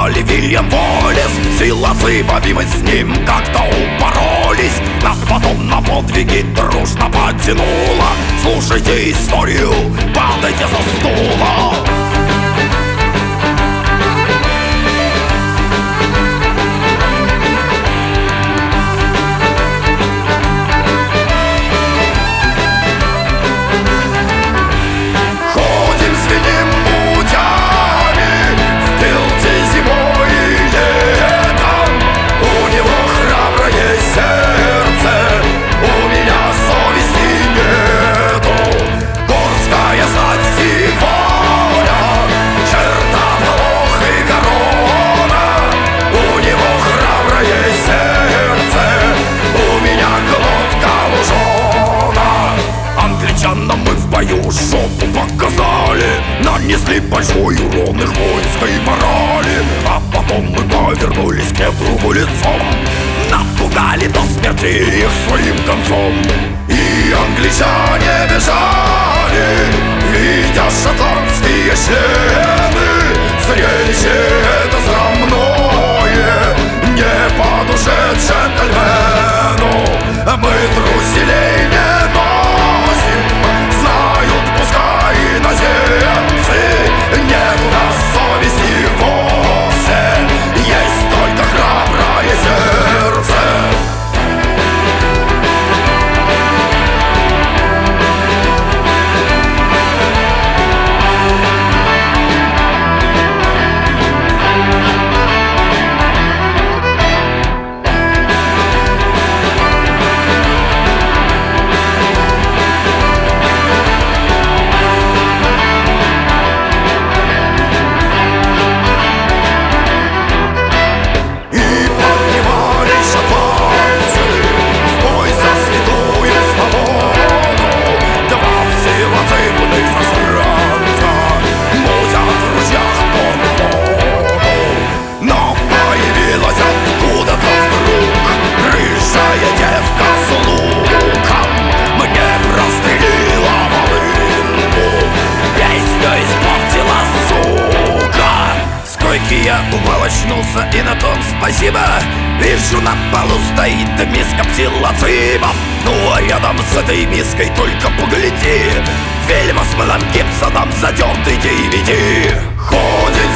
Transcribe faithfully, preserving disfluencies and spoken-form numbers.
Роли Вильям Уоллес, псилоцибов, и мы с ним как-то упоролись. Нас потом на подвиги дружно потянуло. Слушайте историю, падайте со стула. Мы в бою жопу показали, нанесли большой урон их воинской морали. А потом мы повернулись к другу лицом, напугали до смерти их своим концом. И англичане бежали, видя шотландские члены. Зрелище это срамное, не по душе джентльмену. Мы труселей не носим, знают пускай иноземцы. Нет у нас совести вовсе, есть только храброе сердце. Я уболочнулся, и на том спасибо. Вижу, на полу стоит миска псилоцибов. Ну а рядом с этой миской только погляди, фильм с Мелом Гибсоном, затертый ди ви ди. Ходит